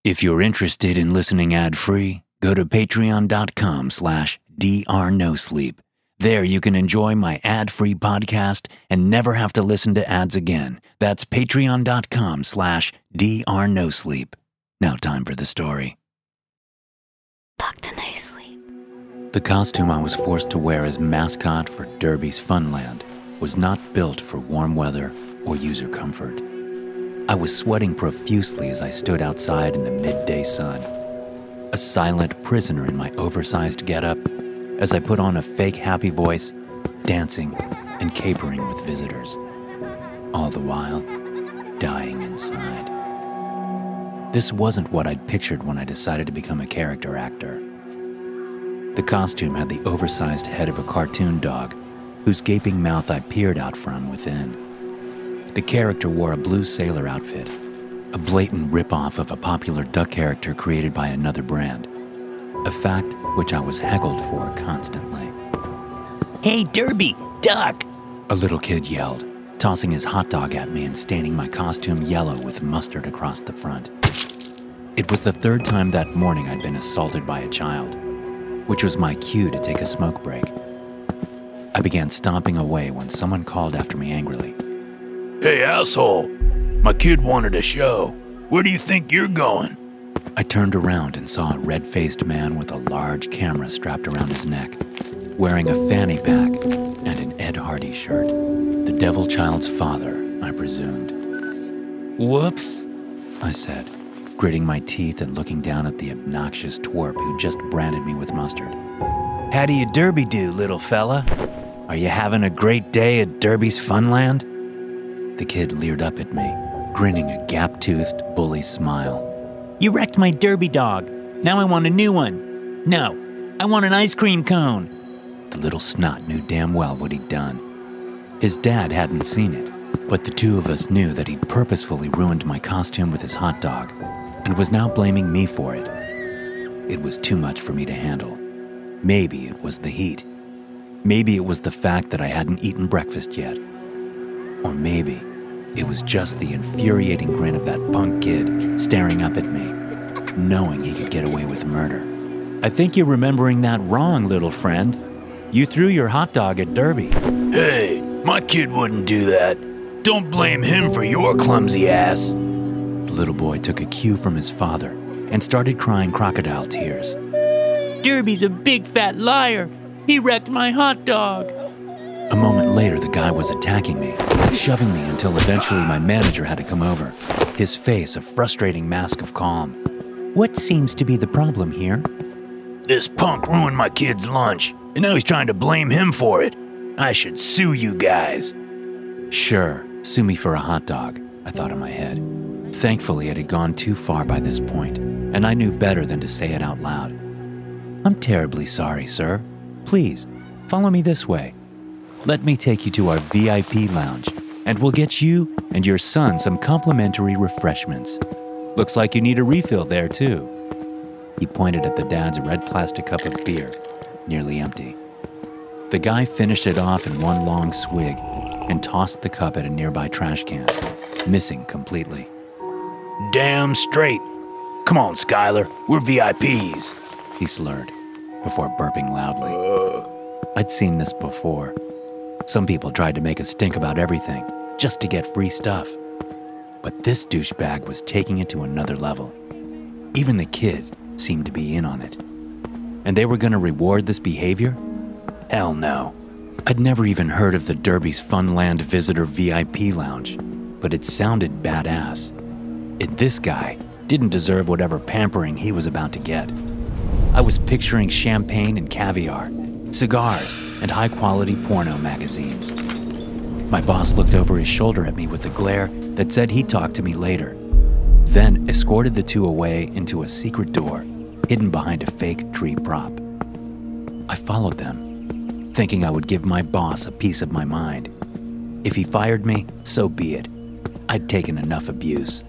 If you're interested in listening ad-free, go to patreon.com/drnosleep. There you can enjoy my ad-free podcast and never have to listen to ads again. That's patreon.com/drnosleep. Now time for the story. Dr. No Sleep. The costume I was forced to wear as mascot for Derby's Funland was not built for warm weather or user comfort. I was sweating profusely as I stood outside in the midday sun, a silent prisoner in my oversized getup as I put on a fake happy voice, dancing and capering with visitors, all the while dying inside. This wasn't what I'd pictured when I decided to become a character actor. The costume had the oversized head of a cartoon dog, whose gaping mouth I peered out from within. The character wore a blue sailor outfit, a blatant rip-off of a popular duck character created by another brand, a fact which I was heckled for constantly. "Hey, Derby, duck!" a little kid yelled, tossing his hot dog at me and staining my costume yellow with mustard across the front. It was the third time that morning I'd been assaulted by a child, which was my cue to take a smoke break. I began stomping away when someone called after me angrily. "Hey, asshole! My kid wanted a show. Where do you think you're going?" I turned around and saw a red-faced man with a large camera strapped around his neck, wearing a fanny pack and an Ed Hardy shirt. The devil child's father, I presumed. "Whoops," I said, gritting my teeth and looking down at the obnoxious twerp who just branded me with mustard. "How do you derby do, little fella? Are you having a great day at Derby's Funland?" The kid leered up at me, grinning a gap-toothed bully smile. "You wrecked my derby dog. Now I want a new one. No, I want an ice cream cone." The little snot knew damn well what he'd done. His dad hadn't seen it, but the two of us knew that he'd purposefully ruined my costume with his hot dog and was now blaming me for it. It was too much for me to handle. Maybe it was the heat. Maybe it was the fact that I hadn't eaten breakfast yet. Or maybe it was just the infuriating grin of that punk kid staring up at me, knowing he could get away with murder. "I think you're remembering that wrong, little friend. You threw your hot dog at Derby." "Hey, my kid wouldn't do that. Don't blame him for your clumsy ass." The little boy took a cue from his father and started crying crocodile tears. "Derby's a big fat liar. He wrecked my hot dog." A moment later, the guy was attacking me, shoving me until eventually my manager had to come over, his face a frustrating mask of calm. "What seems to be the problem here?" "This punk ruined my kid's lunch, and now he's trying to blame him for it. I should sue you guys." Sure, sue me for a hot dog, I thought in my head. Thankfully, it had gone too far by this point, and I knew better than to say it out loud. "I'm terribly sorry, sir. Please, follow me this way. Let me take you to our VIP lounge, and we'll get you and your son some complimentary refreshments. Looks like you need a refill there, too." He pointed at the dad's red plastic cup of beer, nearly empty. The guy finished it off in one long swig and tossed the cup at a nearby trash can, missing completely. "Damn straight. Come on, Skylar, we're VIPs," he slurred, before burping loudly. I'd seen this before. Some people tried to make a stink about everything, just to get free stuff. But this douchebag was taking it to another level. Even the kid seemed to be in on it. And they were going to reward this behavior? Hell no. I'd never even heard of the Derby's Funland Visitor VIP Lounge, but it sounded badass. This guy didn't deserve whatever pampering he was about to get. I was picturing champagne and caviar, cigars, and high-quality porno magazines. My boss looked over his shoulder at me with a glare that said he'd talk to me later, then escorted the two away into a secret door hidden behind a fake tree prop. I followed them, thinking I would give my boss a piece of my mind. If he fired me, so be it. I'd taken enough abuse.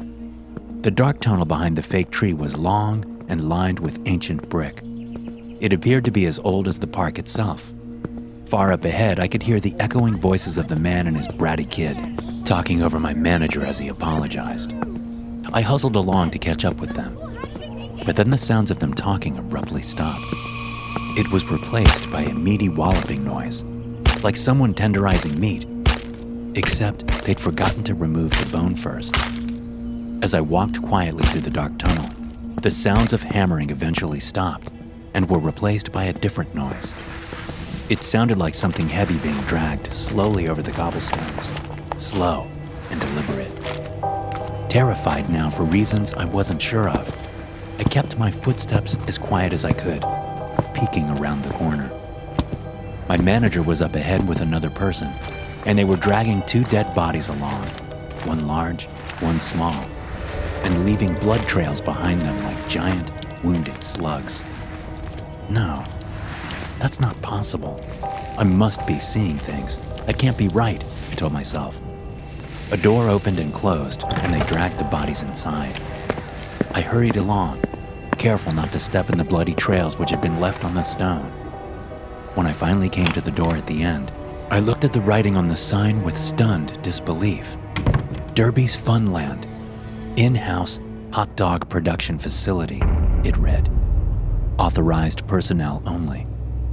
The dark tunnel behind the fake tree was long and lined with ancient brick. It appeared to be as old as the park itself. Far up ahead, I could hear the echoing voices of the man and his bratty kid, talking over my manager as he apologized. I hustled along to catch up with them. But then the sounds of them talking abruptly stopped. It was replaced by a meaty walloping noise, like someone tenderizing meat, except they'd forgotten to remove the bone first. As I walked quietly through the dark tunnel, the sounds of hammering eventually stopped and were replaced by a different noise. It sounded like something heavy being dragged slowly over the cobblestones, slow and deliberate. Terrified now for reasons I wasn't sure of, I kept my footsteps as quiet as I could, peeking around the corner. My manager was up ahead with another person, and they were dragging 2 dead bodies along, one large, one small, and leaving blood trails behind them like giant, wounded slugs. No, that's not possible. I must be seeing things. That can't be right, I told myself. A door opened and closed, and they dragged the bodies inside. I hurried along, careful not to step in the bloody trails which had been left on the stone. When I finally came to the door at the end, I looked at the writing on the sign with stunned disbelief. Derby's Funland, in-house hot dog production facility, it read. Authorized personnel only.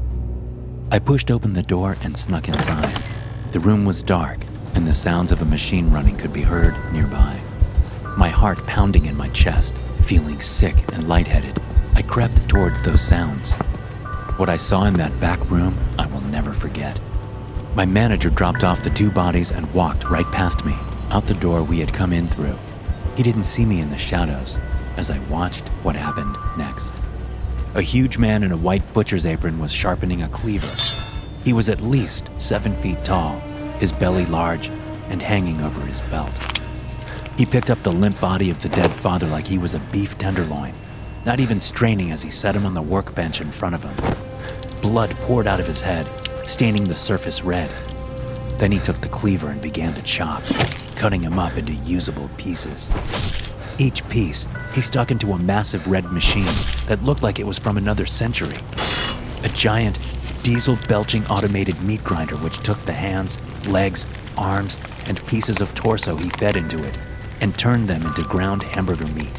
I pushed open the door and snuck inside. The room was dark, and the sounds of a machine running could be heard nearby. My heart pounding in my chest, feeling sick and lightheaded, I crept towards those sounds. What I saw in that back room, I will never forget. My manager dropped off the 2 bodies and walked right past me, out the door we had come in through. He didn't see me in the shadows as I watched what happened next. A huge man in a white butcher's apron was sharpening a cleaver. He was at least 7 feet tall, his belly large and hanging over his belt. He picked up the limp body of the dead father like he was a beef tenderloin, not even straining as he set him on the workbench in front of him. Blood poured out of his head, staining the surface red. Then he took the cleaver and began to chop, cutting him up into usable pieces. Each piece he stuck into a massive red machine that looked like it was from another century. A giant, diesel-belching automated meat grinder which took the hands, legs, arms, and pieces of torso he fed into it and turned them into ground hamburger meat.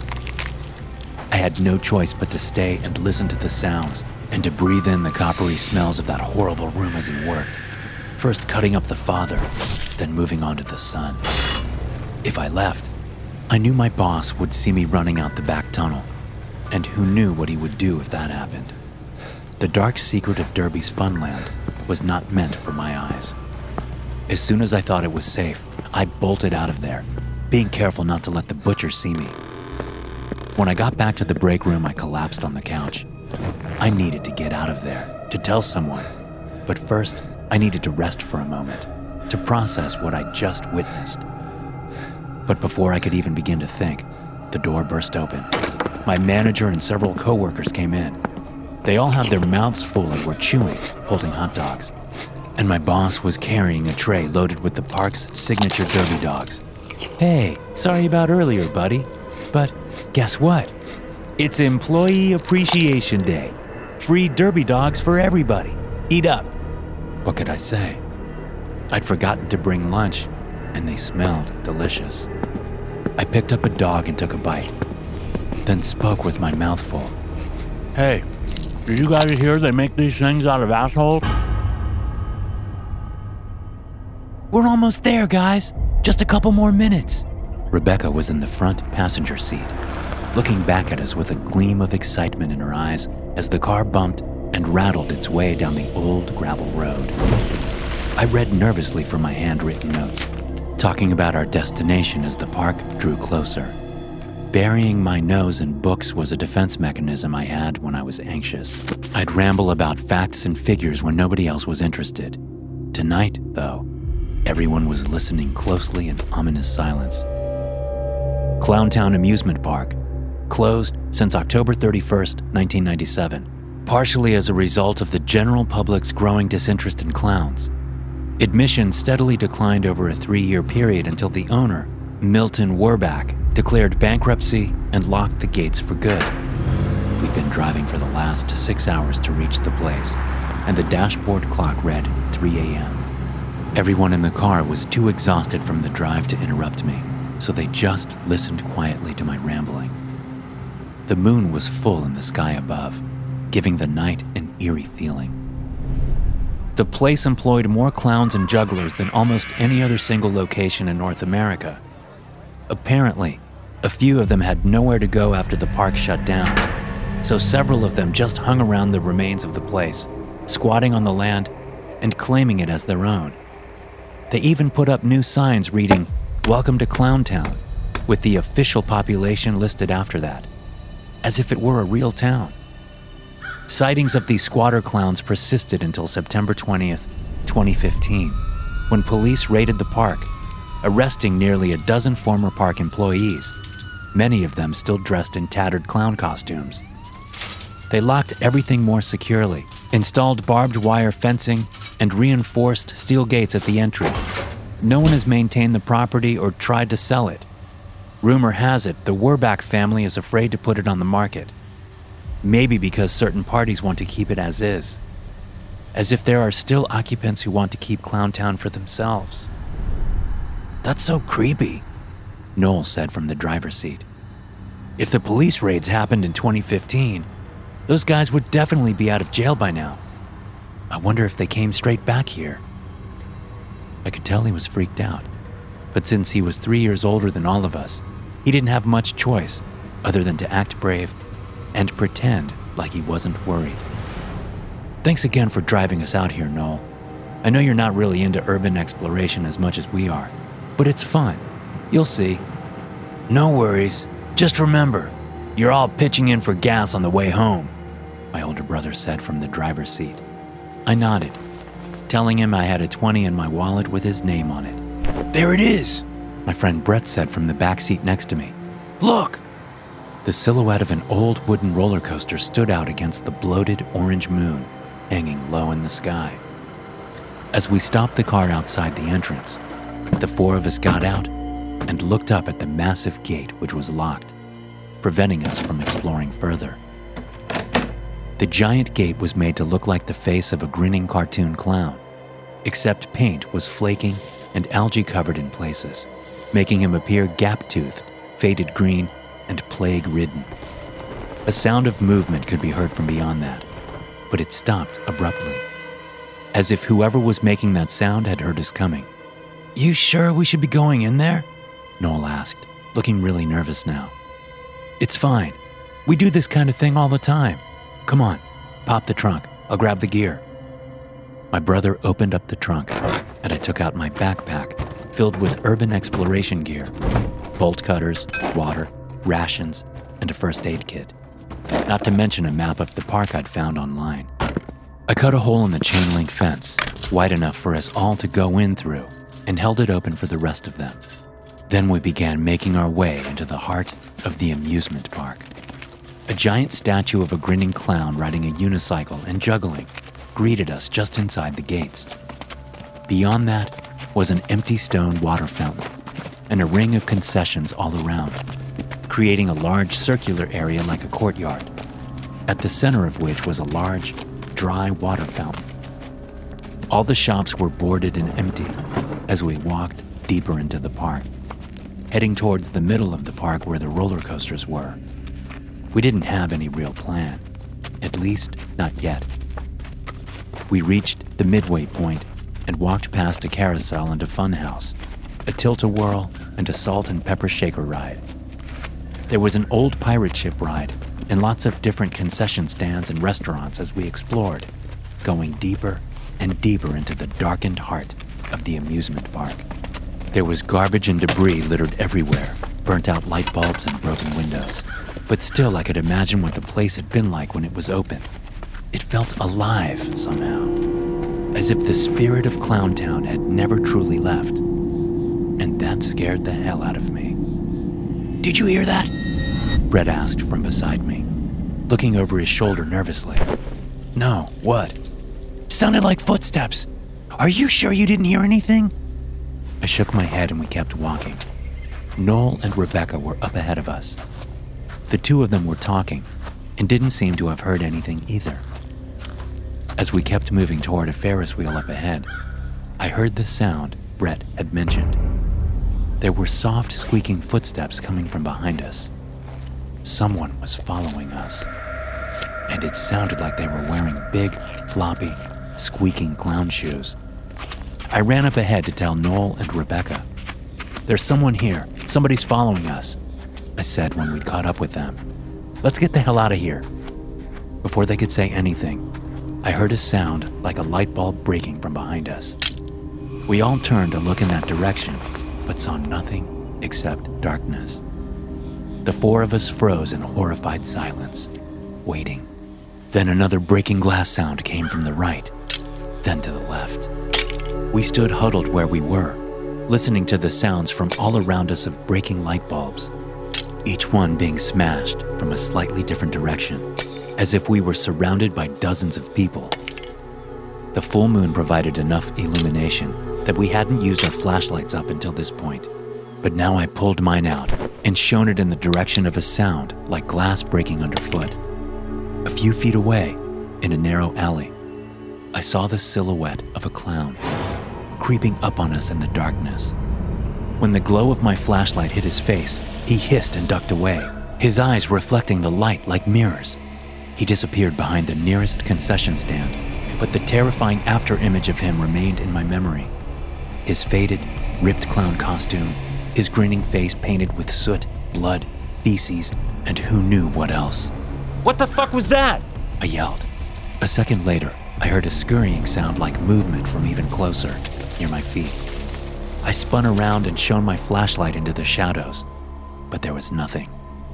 I had no choice but to stay and listen to the sounds and to breathe in the coppery smells of that horrible room as he worked, first cutting up the father, then moving on to the son. If I left, I knew my boss would see me running out the back tunnel, and who knew what he would do if that happened. The dark secret of Derby's Funland was not meant for my eyes. As soon as I thought it was safe, I bolted out of there, being careful not to let the butcher see me. When I got back to the break room, I collapsed on the couch. I needed to get out of there, to tell someone. But first, I needed to rest for a moment, to process what I'd just witnessed. But before I could even begin to think, the door burst open. My manager and several coworkers came in. They all had their mouths full and were chewing, holding hot dogs. And my boss was carrying a tray loaded with the park's signature Derby dogs. Hey, sorry about earlier, buddy. But guess what? It's Employee Appreciation Day. Free Derby dogs for everybody. Eat up. What could I say? I'd forgotten to bring lunch, and they smelled delicious. I picked up a dog and took a bite, then spoke with my mouth full. Hey, did you guys hear they make these things out of assholes? We're almost there, guys. Just a couple more minutes. Rebecca was in the front passenger seat, looking back at us with a gleam of excitement in her eyes as the car bumped and rattled its way down the old gravel road. I read nervously from my handwritten notes, talking about our destination as the park drew closer. Burying my nose in books was a defense mechanism I had when I was anxious. I'd ramble about facts and figures when nobody else was interested. Tonight, though, everyone was listening closely in ominous silence. Clowntown Amusement Park, closed since October 31st, 1997, partially as a result of the general public's growing disinterest in clowns. Admission steadily declined over a 3-year period until the owner, Milton Werbach, declared bankruptcy and locked the gates for good. We'd been driving for the last 6 hours to reach the place, and the dashboard clock read 3 a.m. Everyone in the car was too exhausted from the drive to interrupt me. so they just listened quietly to my rambling. The moon was full in the sky above, giving the night an eerie feeling. The place employed more clowns and jugglers than almost any other single location in North America. Apparently, a few of them had nowhere to go after the park shut down, so several of them just hung around the remains of the place, squatting on the land and claiming it as their own. They even put up new signs reading, "Welcome to Clowntown," with the official population listed after that, as if it were a real town. Sightings of these squatter clowns persisted until September 20th, 2015, when police raided the park, arresting nearly a dozen former park employees, many of them still dressed in tattered clown costumes. They locked everything more securely, installed barbed wire fencing, and reinforced steel gates at the entry. No one has maintained the property or tried to sell it. Rumor has it the Werbach family is afraid to put it on the market. Maybe because certain parties want to keep it as is. As if there are still occupants who want to keep Clowntown for themselves. That's so creepy, Noel said from the driver's seat. If the police raids happened in 2015, those guys would definitely be out of jail by now. I wonder if they came straight back here. I could tell he was freaked out, but since he was 3 years older than all of us, he didn't have much choice other than to act brave and pretend like he wasn't worried. Thanks again for driving us out here, Noel. I know you're not really into urban exploration as much as we are, but it's fun. You'll see. No worries. Just remember, you're all pitching in for gas on the way home, my older brother said from the driver's seat. I nodded, telling him I had a 20 in my wallet with his name on it. There it is, my friend Brett said from the back seat next to me. Look! The silhouette of an old wooden roller coaster stood out against the bloated orange moon hanging low in the sky. As we stopped the car outside the entrance, the four of us got out and looked up at the massive gate which was locked, preventing us from exploring further. The giant gate was made to look like the face of a grinning cartoon clown, except paint was flaking and algae covered in places, making him appear gap-toothed, faded green, and plague-ridden. A sound of movement could be heard from beyond that, but it stopped abruptly, as if whoever was making that sound had heard us coming. You sure we should be going in there? Noel asked, looking really nervous now. It's fine. We do this kind of thing all the time. Come on, pop the trunk. I'll grab the gear. My brother opened up the trunk, and I took out my backpack filled with urban exploration gear, bolt cutters, water, rations, and a first aid kit, not to mention a map of the park I'd found online. I cut a hole in the chain link fence, wide enough for us all to go in through, and held it open for the rest of them. Then we began making our way into the heart of the amusement park. A giant statue of a grinning clown riding a unicycle and juggling greeted us just inside the gates. Beyond that was an empty stone water fountain and a ring of concessions all around, creating a large circular area like a courtyard, at the center of which was a large, dry water fountain. All the shops were boarded and empty as we walked deeper into the park, heading towards the middle of the park where the roller coasters were. We didn't have any real plan, at least not yet. We reached the midway point and walked past a carousel and a funhouse, a tilt-a-whirl, and a salt and pepper shaker ride. There was an old pirate ship ride and lots of different concession stands and restaurants as we explored, going deeper and deeper into the darkened heart of the amusement park. There was garbage and debris littered everywhere, burnt out light bulbs and broken windows. But still I could imagine what the place had been like when it was open. It felt alive somehow, as if the spirit of Clowntown had never truly left. And that scared the hell out of me. Did you hear that? Brett asked from beside me, looking over his shoulder nervously. No, what? Sounded like footsteps. Are you sure you didn't hear anything? I shook my head and we kept walking. Noel and Rebecca were up ahead of us. The two of them were talking and didn't seem to have heard anything either. As we kept moving toward a Ferris wheel up ahead, I heard the sound Brett had mentioned. There were soft, squeaking footsteps coming from behind us. Someone was following us, and it sounded like they were wearing big, floppy, squeaking clown shoes. I ran up ahead to tell Noel and Rebecca. "There's someone here. Somebody's following us," I said when we'd caught up with them. "Let's get the hell out of here." Before they could say anything, I heard a sound like a light bulb breaking from behind us. We all turned to look in that direction, but saw nothing except darkness. The four of us froze in horrified silence, waiting. Then another breaking glass sound came from the right, then to the left. We stood huddled where we were, listening to the sounds from all around us of breaking light bulbs, each one being smashed from a slightly different direction, as if we were surrounded by dozens of people. The full moon provided enough illumination that we hadn't used our flashlights up until this point, but now I pulled mine out and shone it in the direction of a sound like glass breaking underfoot. A few feet away, in a narrow alley, I saw the silhouette of a clown, creeping up on us in the darkness. When the glow of my flashlight hit his face, he hissed and ducked away, his eyes reflecting the light like mirrors. He disappeared behind the nearest concession stand, but the terrifying after-image of him remained in my memory. His faded, ripped clown costume, his grinning face painted with soot, blood, feces, and who knew what else. What the fuck was that? I yelled. A second later, I heard a scurrying sound like movement from even closer, near my feet. I spun around and shone my flashlight into the shadows, but there was nothing.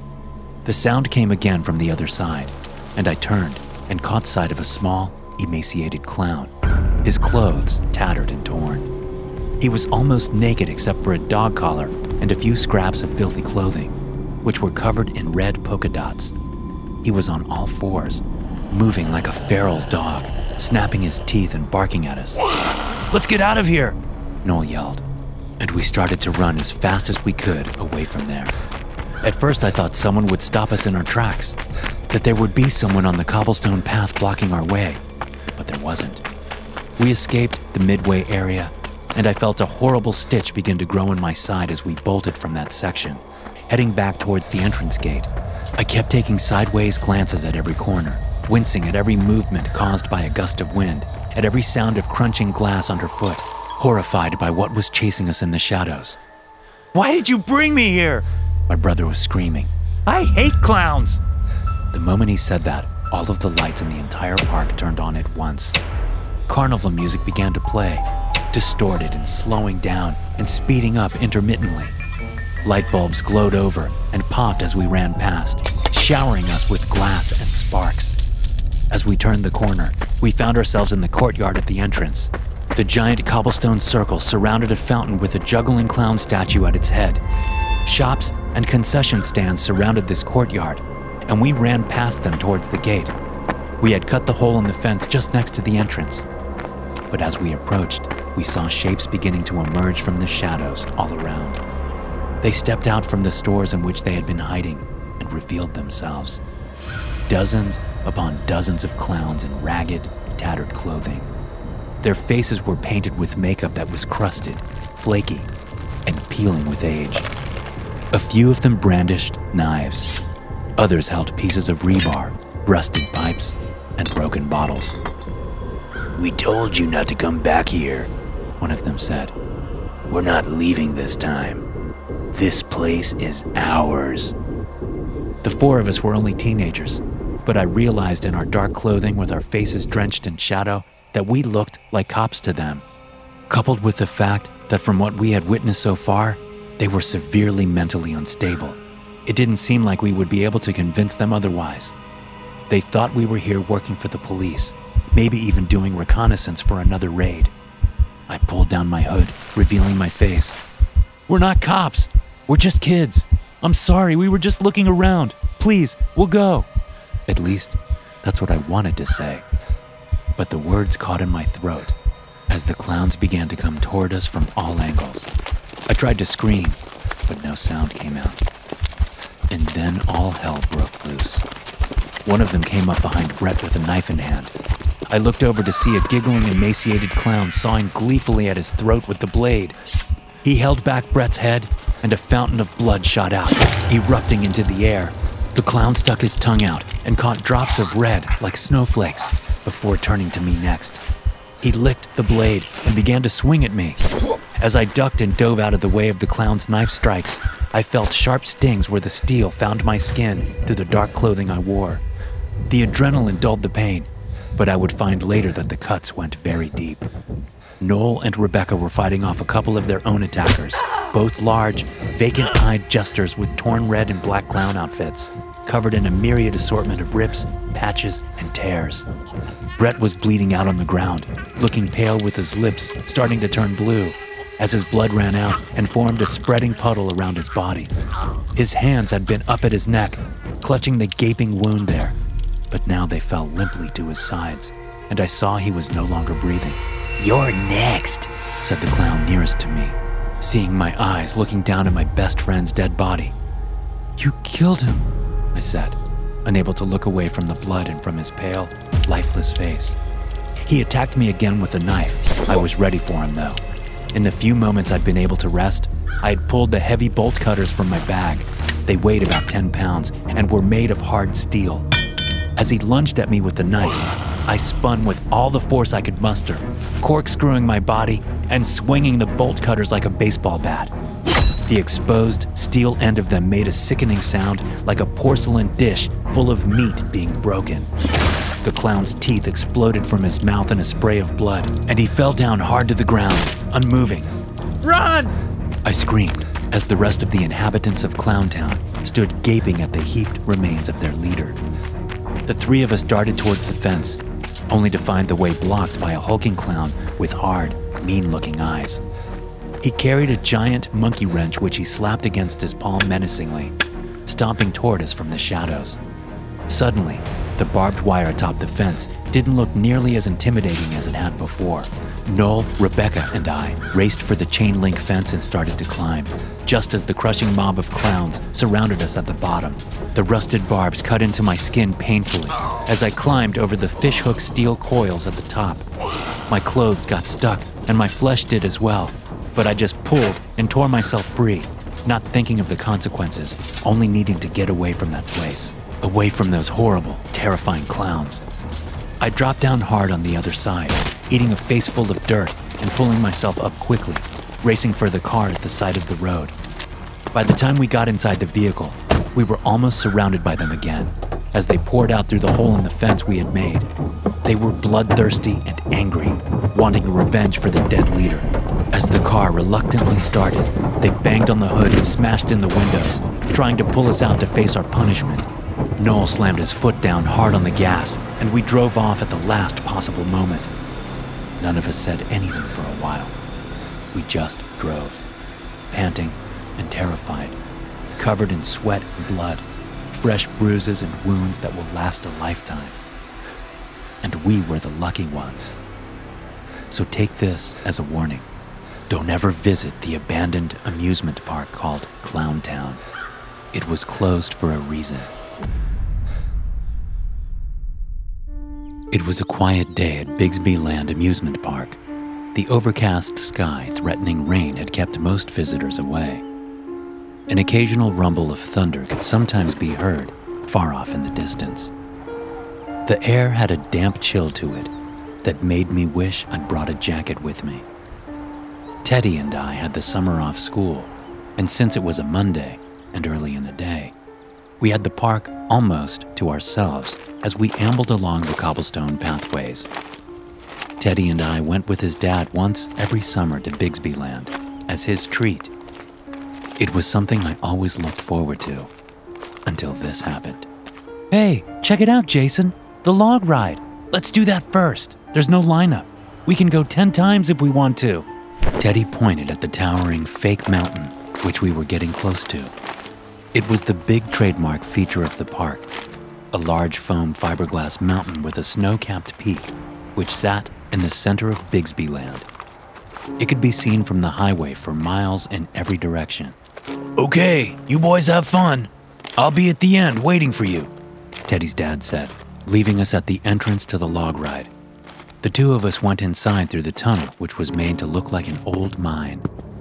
The sound came again from the other side, and I turned and caught sight of a small, emaciated clown, his clothes tattered and torn. He was almost naked except for a dog collar and a few scraps of filthy clothing, which were covered in red polka dots. He was on all fours, moving like a feral dog, snapping his teeth and barking at us. "Let's get out of here," Noel yelled, and we started to run as fast as we could away from there. At first I thought someone would stop us in our tracks, that there would be someone on the cobblestone path blocking our way, but there wasn't. We escaped the midway area, and I felt a horrible stitch begin to grow in my side as we bolted from that section, heading back towards the entrance gate. I kept taking sideways glances at every corner, wincing at every movement caused by a gust of wind, at every sound of crunching glass underfoot, horrified by what was chasing us in the shadows. Why did you bring me here? My brother was screaming. I hate clowns. The moment he said that, all of the lights in the entire park turned on at once. Carnival music began to play, distorted and slowing down and speeding up intermittently. Light bulbs glowed over and popped as we ran past, showering us with glass and sparks. As we turned the corner, we found ourselves in the courtyard at the entrance. The giant cobblestone circle surrounded a fountain with a juggling clown statue at its head. Shops and concession stands surrounded this courtyard, and we ran past them towards the gate. We had cut the hole in the fence just next to the entrance. But as we approached, we saw shapes beginning to emerge from the shadows all around. They stepped out from the stores in which they had been hiding and revealed themselves. Dozens upon dozens of clowns in ragged, tattered clothing. Their faces were painted with makeup that was crusted, flaky, and peeling with age. A few of them brandished knives. Others held pieces of rebar, rusted pipes, and broken bottles. "We told you not to come back here," one of them said. "We're not leaving this time. This place is ours." The four of us were only teenagers, but I realized in our dark clothing with our faces drenched in shadow that we looked like cops to them. Coupled with the fact that from what we had witnessed so far, they were severely mentally unstable, it didn't seem like we would be able to convince them otherwise. They thought we were here working for the police, maybe even doing reconnaissance for another raid. I pulled down my hood, revealing my face. "We're not cops. We're just kids. I'm sorry, we were just looking around. Please, we'll go." At least, that's what I wanted to say. But the words caught in my throat as the clowns began to come toward us from all angles. I tried to scream, but no sound came out. And then all hell broke loose. One of them came up behind Brett with a knife in hand. I looked over to see a giggling, emaciated clown sawing gleefully at his throat with the blade. He held back Brett's head and a fountain of blood shot out, erupting into the air. The clown stuck his tongue out and caught drops of red like snowflakes before turning to me next. He licked the blade and began to swing at me. As I ducked and dove out of the way of the clown's knife strikes, I felt sharp stings where the steel found my skin through the dark clothing I wore. The adrenaline dulled the pain, but I would find later that the cuts went very deep. Noel and Rebecca were fighting off a couple of their own attackers, both large, vacant-eyed jesters with torn red and black clown outfits, covered in a myriad assortment of rips, patches, and tears. Brett was bleeding out on the ground, looking pale with his lips starting to turn blue, as his blood ran out and formed a spreading puddle around his body. His hands had been up at his neck, clutching the gaping wound there, but now they fell limply to his sides, and I saw he was no longer breathing. "You're next," said the clown nearest to me, seeing my eyes looking down at my best friend's dead body. "You killed him," I said, unable to look away from the blood and from his pale, lifeless face. He attacked me again with a knife. I was ready for him, though. In the few moments I'd been able to rest, I had pulled the heavy bolt cutters from my bag. They weighed about 10 pounds and were made of hard steel. As he lunged at me with the knife, I spun with all the force I could muster, corkscrewing my body and swinging the bolt cutters like a baseball bat. The exposed steel end of them made a sickening sound like a porcelain dish full of meat being broken. The clown's teeth exploded from his mouth in a spray of blood, and he fell down hard to the ground, unmoving. "Run!" I screamed as the rest of the inhabitants of Clowntown stood gaping at the heaped remains of their leader. The three of us darted towards the fence, only to find the way blocked by a hulking clown with hard, mean-looking eyes. He carried a giant monkey wrench which he slapped against his palm menacingly, stomping toward us from the shadows. Suddenly, the barbed wire atop the fence didn't look nearly as intimidating as it had before. Noel, Rebecca, and I raced for the chain-link fence and started to climb, just as the crushing mob of clowns surrounded us at the bottom. The rusted barbs cut into my skin painfully as I climbed over the fishhook steel coils at the top. My clothes got stuck, and my flesh did as well, but I just pulled and tore myself free, not thinking of the consequences, only needing to get away from that place, away from those horrible, terrifying clowns. I dropped down hard on the other side, eating a face full of dirt and pulling myself up quickly, racing for the car at the side of the road. By the time we got inside the vehicle, we were almost surrounded by them again, as they poured out through the hole in the fence we had made. They were bloodthirsty and angry, wanting revenge for the dead leader. As the car reluctantly started, they banged on the hood and smashed in the windows, trying to pull us out to face our punishment. Noel slammed his foot down hard on the gas, and we drove off at the last possible moment. None of us said anything for a while. We just drove, panting and terrified, covered in sweat and blood, fresh bruises and wounds that will last a lifetime. And we were the lucky ones. So take this as a warning. Don't ever visit the abandoned amusement park called Clowntown. It was closed for a reason. It was a quiet day at Bigsby Land Amusement Park. The overcast sky threatening rain had kept most visitors away. An occasional rumble of thunder could sometimes be heard far off in the distance. The air had a damp chill to it that made me wish I'd brought a jacket with me. Teddy and I had the summer off school, and since it was a Monday and early in the day, we had the park almost to ourselves as we ambled along the cobblestone pathways. Teddy and I went with his dad once every summer to Bigsby Land as his treat. It was something I always looked forward to, until this happened. "Hey, check it out, Jason. The log ride. Let's do that first. There's no lineup. We can go 10 times if we want to." Teddy pointed at the towering fake mountain, which we were getting close to. It was the big trademark feature of the park, a large foam fiberglass mountain with a snow-capped peak, which sat in the center of Bigsby Land. It could be seen from the highway for miles in every direction. "Okay, you boys have fun. I'll be at the end waiting for you," Teddy's dad said, leaving us at the entrance to the log ride. The two of us went inside through the tunnel, which was made to look like an old mine.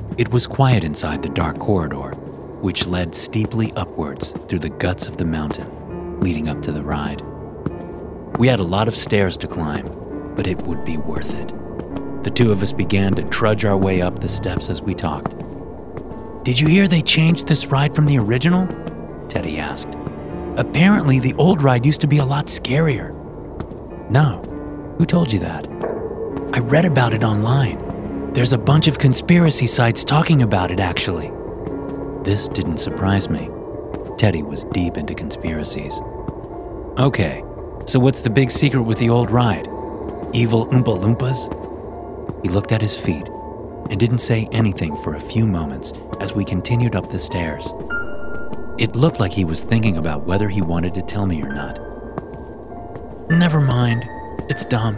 It was quiet inside the dark corridor, which led steeply upwards through the guts of the mountain, leading up to the ride. We had a lot of stairs to climb, but it would be worth it. The two of us began to trudge our way up the steps as we talked. "Did you hear they changed this ride from the original?" Teddy asked. "Apparently, the old ride used to be a lot scarier." "No. Who told you that?" "I read about it online. There's a bunch of conspiracy sites talking about it, actually." This didn't surprise me. Teddy was deep into conspiracies. "Okay, so what's the big secret with the old ride? Evil Oompa Loompas?" He looked at his feet and didn't say anything for a few moments as we continued up the stairs. It looked like he was thinking about whether he wanted to tell me or not. "Never mind, it's dumb."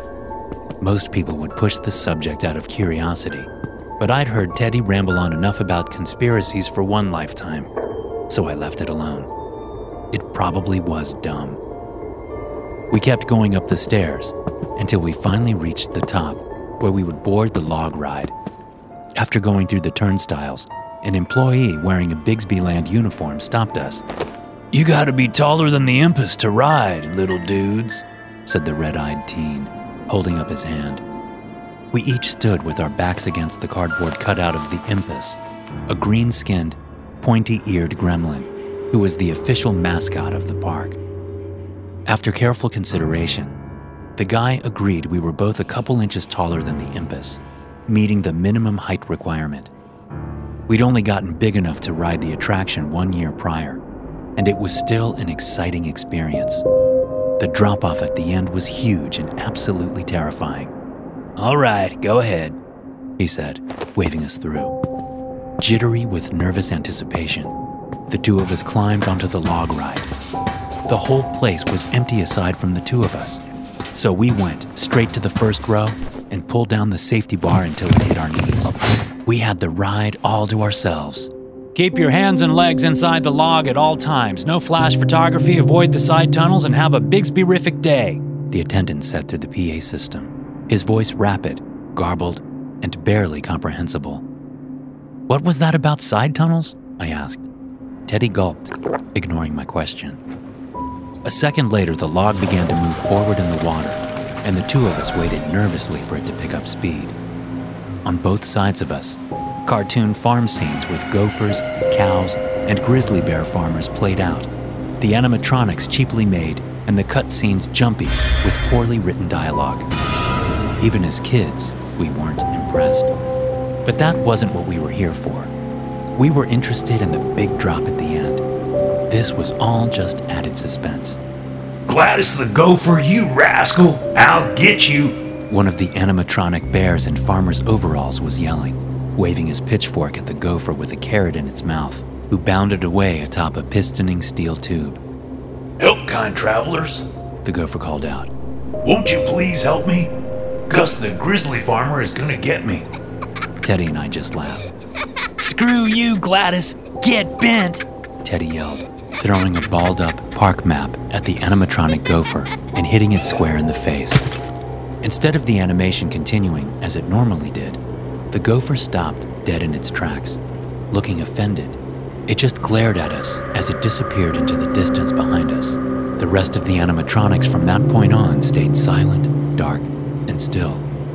Most people would push the subject out of curiosity, but I'd heard Teddy ramble on enough about conspiracies for one lifetime, so I left it alone. It probably was dumb. We kept going up the stairs until we finally reached the top, where we would board the log ride. After going through the turnstiles, an employee wearing a Bigsbyland uniform stopped us. "You gotta be taller than the Impus to ride, little dudes," said the red-eyed teen, holding up his hand. We each stood with our backs against the cardboard cutout of the Impus, a green-skinned, pointy-eared gremlin who was the official mascot of the park. After careful consideration, the guy agreed we were both a couple inches taller than the Impus, meeting the minimum height requirement. We'd only gotten big enough to ride the attraction 1 year prior, and it was still an exciting experience. The drop-off at the end was huge and absolutely terrifying. "All right, go ahead," he said, waving us through. Jittery with nervous anticipation, the two of us climbed onto the log ride. The whole place was empty aside from the two of us, so we went straight to the first row and pulled down the safety bar until it hit our knees. We had the ride all to ourselves. "Keep your hands and legs inside the log at all times. No flash photography, avoid the side tunnels, and have a Bigsby-rific day," the attendant said through the PA system, his voice rapid, garbled, and barely comprehensible. "What was that about side tunnels?" I asked. Teddy gulped, ignoring my question. A second later, the log began to move forward in the water, and the two of us waited nervously for it to pick up speed. On both sides of us, cartoon farm scenes with gophers, cows, and grizzly bear farmers played out, the animatronics cheaply made, and the cutscenes jumpy with poorly written dialogue. Even as kids, we weren't impressed. But that wasn't what we were here for. We were interested in the big drop at the end. This was all just added suspense. "Gladys the Gopher, you rascal! I'll get you!" One of the animatronic bears in farmer's overalls was yelling, waving his pitchfork at the gopher with a carrot in its mouth, who bounded away atop a pistoning steel tube. "Help, kind travelers," the gopher called out. "Won't you please help me? Gus the grizzly farmer is gonna get me." Teddy and I just laughed. "Screw you, Gladys! Get bent!" Teddy yelled, throwing a balled-up park map at the animatronic gopher and hitting it square in the face. Instead of the animation continuing as it normally did, the gopher stopped dead in its tracks, looking offended. It just glared at us as it disappeared into the distance behind us. The rest of the animatronics from that point on stayed silent, dark, and still.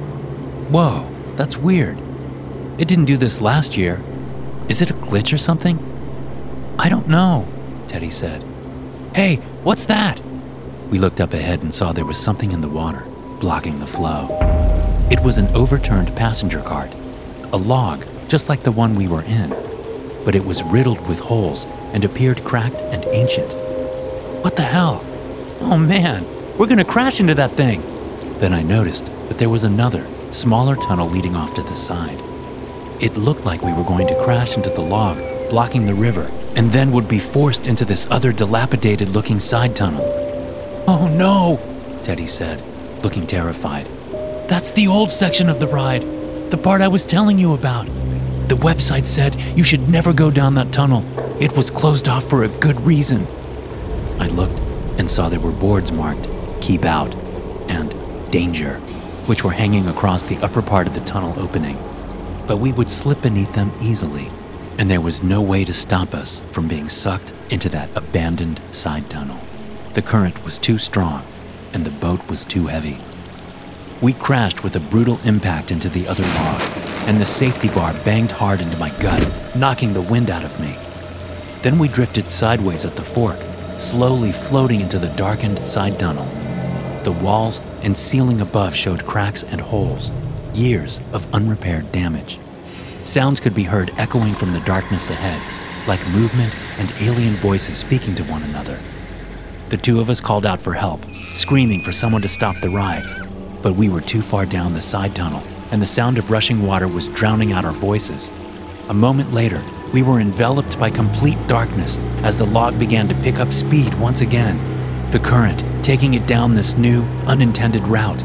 "Whoa, that's weird. It didn't do this last year. Is it a glitch or something?" "I don't know," Teddy said. "Hey, what's that?" We looked up ahead and saw there was something in the water, blocking the flow. It was an overturned passenger cart, a log just like the one we were in, but it was riddled with holes and appeared cracked and ancient. "What the hell? Oh man, we're gonna crash into that thing!" Then I noticed that there was another, smaller tunnel leading off to the side. It looked like we were going to crash into the log, blocking the river, and then would be forced into this other dilapidated-looking side tunnel. "Oh no," Teddy said, looking terrified. "That's the old section of the ride, the part I was telling you about. The website said you should never go down that tunnel. It was closed off for a good reason." I looked and saw there were boards marked, "Keep Out," and "Danger," which were hanging across the upper part of the tunnel opening. but we would slip beneath them easily, and there was no way to stop us from being sucked into that abandoned side tunnel. The current was too strong, and the boat was too heavy. We crashed with a brutal impact into the other log, and the safety bar banged hard into my gut, knocking the wind out of me. Then we drifted sideways at the fork, slowly floating into the darkened side tunnel. The walls and ceiling above showed cracks and holes, years of unrepaired damage. Sounds could be heard echoing from the darkness ahead, like movement and alien voices speaking to one another. The two of us called out for help, screaming for someone to stop the ride, but we were too far down the side tunnel, and the sound of rushing water was drowning out our voices. A moment later, we were enveloped by complete darkness as the log began to pick up speed once again, the current taking it down this new, unintended route.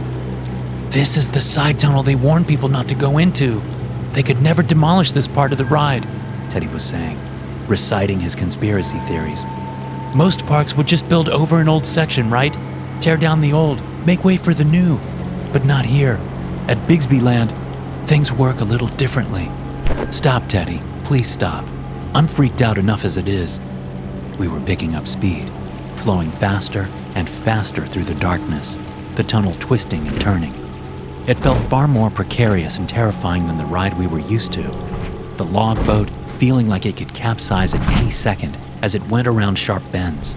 "This is the side tunnel they warned people not to go into. They could never demolish this part of the ride," Teddy was saying, reciting his conspiracy theories. "Most parks would just build over an old section, right? Tear down the old, make way for the new. But not here. At Bigsbyland, things work a little differently." "Stop, Teddy. Please stop. I'm freaked out enough as it is." We were picking up speed, flowing faster and faster through the darkness, the tunnel twisting and turning. It felt far more precarious and terrifying than the ride we were used to. The log boat feeling like it could capsize at any second as it went around sharp bends.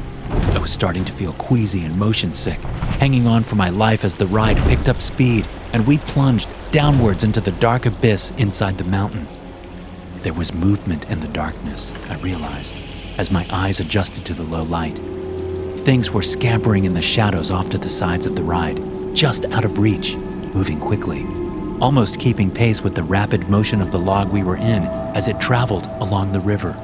I was starting to feel queasy and motion sick, hanging on for my life as the ride picked up speed and we plunged downwards into the dark abyss inside the mountain. There was movement in the darkness, I realized, as my eyes adjusted to the low light. Things were scampering in the shadows off to the sides of the ride, just out of reach, moving quickly, almost keeping pace with the rapid motion of the log we were in as it traveled along the river.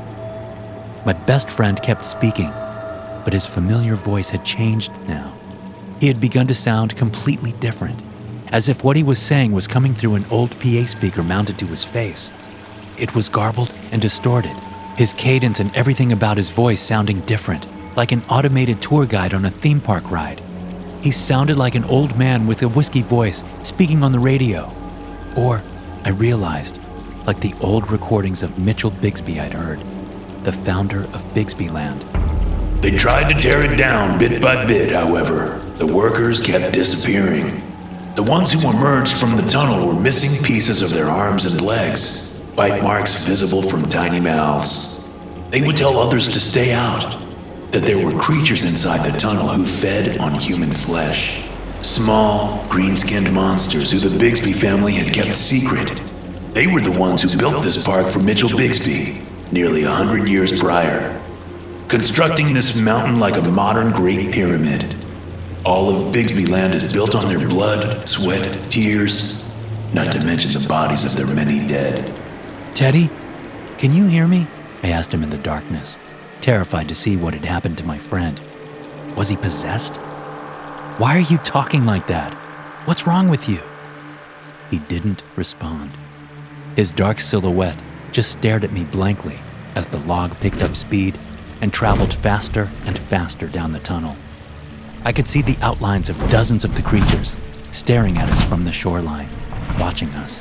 My best friend kept speaking, but his familiar voice had changed now. He had begun to sound completely different, as if what he was saying was coming through an old PA speaker mounted to his face. It was garbled and distorted, his cadence and everything about his voice sounding different, like an automated tour guide on a theme park ride. He sounded like an old man with a whiskey voice speaking on the radio. Or, I realized, like the old recordings of Mitchell Bigsby I'd heard, the founder of Bigsbyland. They tried to tear it down bit by bit, however. The workers kept disappearing. The ones who emerged from the tunnel were missing pieces of their arms and legs, bite marks visible from tiny mouths. They would tell others to stay out, that there were creatures inside the tunnel who fed on human flesh. Small, green-skinned monsters who the Bigsby family had kept secret. They were the ones who built this park for Mitchell Bigsby, nearly 100 years prior, constructing this mountain like a modern Great Pyramid. All of Bigsbyland is built on their blood, sweat, tears, not to mention the bodies of their many dead. "Teddy, can you hear me?" I asked him in the darkness, terrified to see what had happened to my friend. Was he possessed? "Why are you talking like that? What's wrong with you?" He didn't respond. His dark silhouette just stared at me blankly as the log picked up speed and traveled faster and faster down the tunnel. I could see the outlines of dozens of the creatures staring at us from the shoreline, watching us.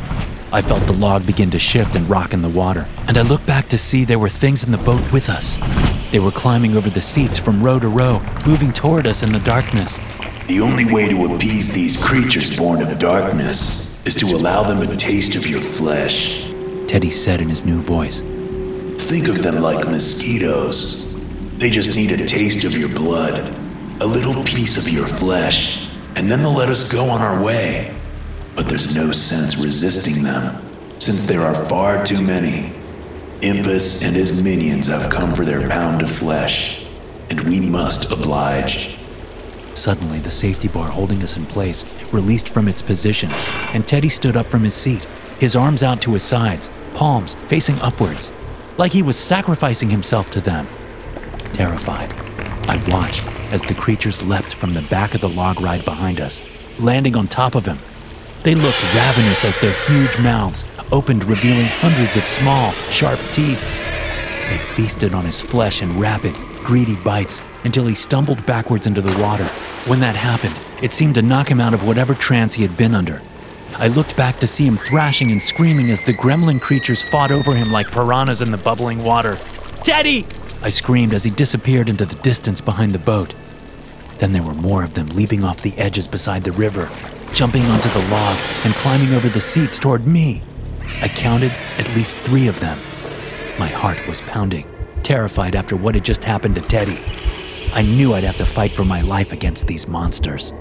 I felt the log begin to shift and rock in the water, and I looked back to see there were things in the boat with us. They were climbing over the seats from row to row, moving toward us in the darkness. The only way to appease these creatures born of darkness is to allow them a taste of your flesh, Teddy said in his new voice. Think of them like mosquitoes. They just need a taste of your blood, a little piece of your flesh, and then they'll let us go on our way. But there's no sense resisting them, since there are far too many. Impus and his minions have come for their pound of flesh, and we must oblige. Suddenly, the safety bar holding us in place released from its position, and Teddy stood up from his seat, his arms out to his sides, palms facing upwards, like he was sacrificing himself to them. Terrified, I watched as the creatures leapt from the back of the log ride behind us, landing on top of him. They looked ravenous as their huge mouths opened, revealing hundreds of small, sharp teeth. They feasted on his flesh in rapid, greedy bites until he stumbled backwards into the water. When that happened, it seemed to knock him out of whatever trance he had been under. I looked back to see him thrashing and screaming as the gremlin creatures fought over him like piranhas in the bubbling water. "Teddy!" I screamed as he disappeared into the distance behind the boat. Then there were more of them leaping off the edges beside the river, jumping onto the log and climbing over the seats toward me. I counted at least 3 of them. My heart was pounding, terrified after what had just happened to Teddy. I knew I'd have to fight for my life against these monsters.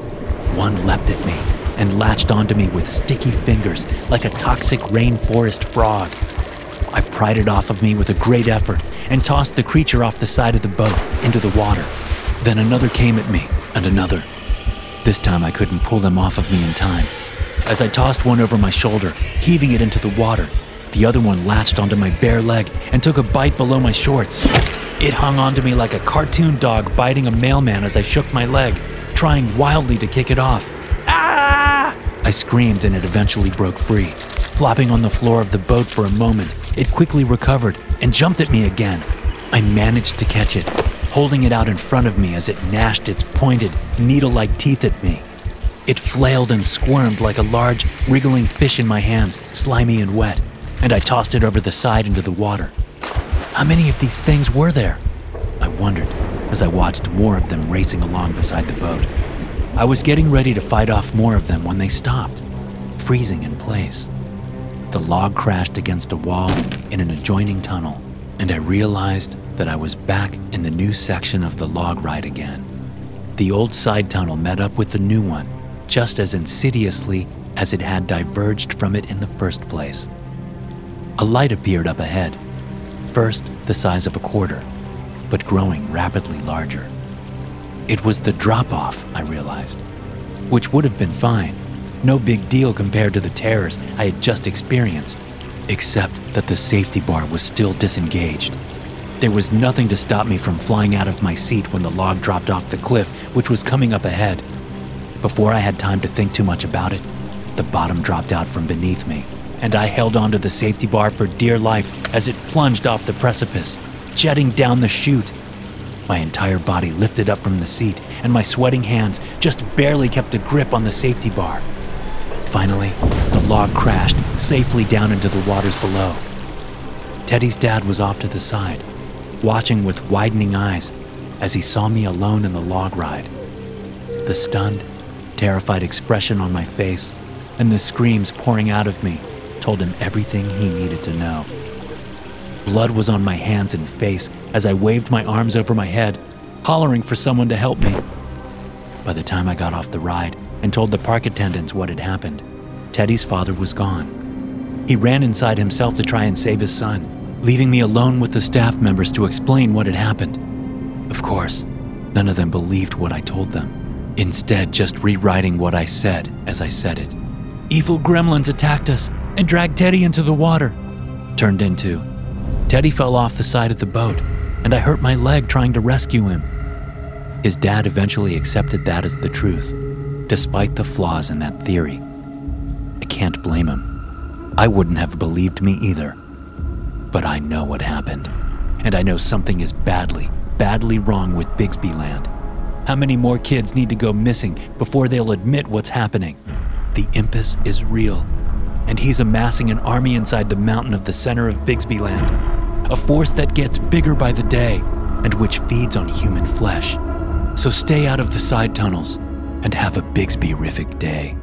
One leapt at me and latched onto me with sticky fingers like a toxic rainforest frog. I pried it off of me with a great effort and tossed the creature off the side of the boat into the water. Then another came at me, and another. This time I couldn't pull them off of me in time. As I tossed one over my shoulder, heaving it into the water, the other one latched onto my bare leg and took a bite below my shorts. It hung onto me like a cartoon dog biting a mailman as I shook my leg, trying wildly to kick it off. "Ah!" I screamed, and it eventually broke free. Flopping on the floor of the boat for a moment, it quickly recovered and jumped at me again. I managed to catch it, holding it out in front of me as it gnashed its pointed, needle-like teeth at me. It flailed and squirmed like a large, wriggling fish in my hands, slimy and wet, and I tossed it over the side into the water. How many of these things were there? I wondered as I watched more of them racing along beside the boat. I was getting ready to fight off more of them when they stopped, freezing in place. The log crashed against a wall in an adjoining tunnel, and I realized that I was back in the new section of the log ride again. The old side tunnel met up with the new one, just as insidiously as it had diverged from it in the first place. A light appeared up ahead, first the size of a quarter, but growing rapidly larger. It was the drop-off, I realized, which would have been fine. No big deal compared to the terrors I had just experienced, except that the safety bar was still disengaged. There was nothing to stop me from flying out of my seat when the log dropped off the cliff, which was coming up ahead. Before I had time to think too much about it, the bottom dropped out from beneath me, and I held onto the safety bar for dear life as it plunged off the precipice, jetting down the chute. My entire body lifted up from the seat, and my sweating hands just barely kept a grip on the safety bar. Finally, the log crashed safely down into the waters below. Teddy's dad was off to the side, watching with widening eyes as he saw me alone in the log ride. The stunned, terrified expression on my face and the screams pouring out of me told him everything he needed to know. Blood was on my hands and face as I waved my arms over my head, hollering for someone to help me. By the time I got off the ride and told the park attendants what had happened, Teddy's father was gone. He ran inside himself to try and save his son, leaving me alone with the staff members to explain what had happened. Of course, none of them believed what I told them, instead just rewriting what I said as I said it. "Evil gremlins attacked us and dragged Teddy into the water," turned into, "Teddy fell off the side of the boat, and I hurt my leg trying to rescue him." His dad eventually accepted that as the truth, despite the flaws in that theory. I can't blame him. I wouldn't have believed me either. But I know what happened, and I know something is badly, badly wrong with Bigsby Land. How many more kids need to go missing before they'll admit what's happening? The Impus is real, and he's amassing an army inside the mountain of the center of Bigsby Land, a force that gets bigger by the day and which feeds on human flesh. So stay out of the side tunnels and have a Bigsby-rific day.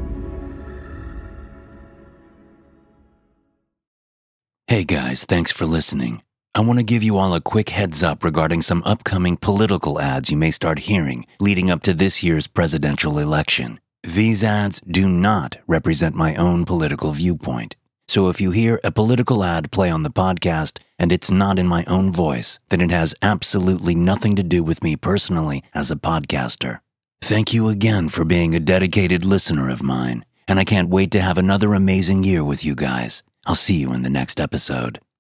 Hey guys, thanks for listening. I want to give you all a quick heads up regarding some upcoming political ads you may start hearing leading up to this year's presidential election. These ads do not represent my own political viewpoint. So if you hear a political ad play on the podcast and it's not in my own voice, then it has absolutely nothing to do with me personally as a podcaster. Thank you again for being a dedicated listener of mine, and I can't wait to have another amazing year with you guys. I'll see you in the next episode.